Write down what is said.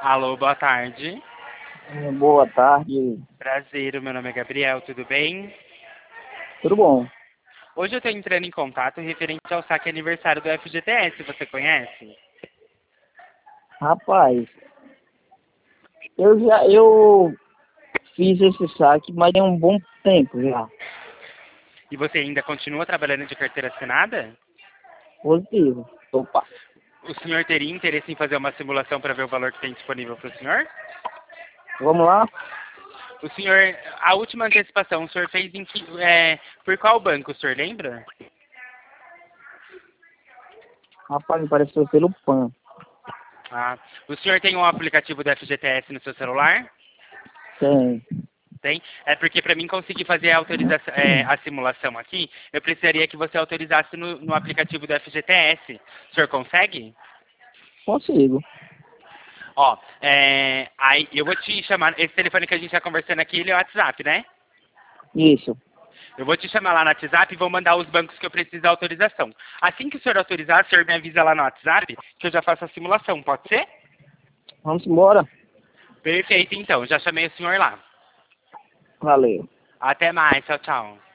Alô, boa tarde. Boa tarde. Prazer, o meu nome é Gabriel, tudo bem? Tudo bom? Hoje eu estou entrando em contato referente ao saque aniversário do FGTS, você conhece? Rapaz, eu fiz esse saque, mas tem um bom tempo já. E você ainda continua trabalhando de carteira assinada? Positivo. Opa, O senhor teria interesse em fazer uma simulação para ver o valor que tem disponível para o senhor? vamos lá? O senhor, a última antecipação, o senhor fez em que, por qual banco, o senhor lembra? Rapaz, me pareceu pelo PAN. Ah, o senhor tem um aplicativo do FGTS no seu celular? Tem. Tem? É porque para mim conseguir fazer a autorização, a simulação aqui, eu precisaria que você autorizasse no aplicativo do FGTS. O senhor consegue? Consigo. Ó, aí eu vou te chamar, esse telefone que a gente está conversando aqui, ele é o WhatsApp, né? Isso. Eu vou te chamar lá no WhatsApp e vou mandar os bancos que eu preciso da autorização. Assim que o senhor autorizar, o senhor me avisa lá no WhatsApp que eu já faço a simulação, pode ser? Vamos embora? Perfeito, então, já chamei o senhor lá. Valeu. Até mais, tchau, tchau.